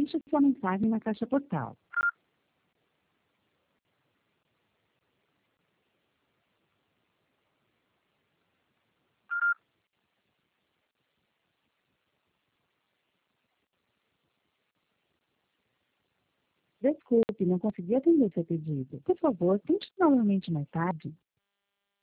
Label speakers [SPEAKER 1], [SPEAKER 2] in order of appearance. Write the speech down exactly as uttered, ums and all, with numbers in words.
[SPEAKER 1] Deixe sua mensagem na caixa postal. Desculpe, não consegui atender seu pedido. Por favor, tente novamente mais tarde.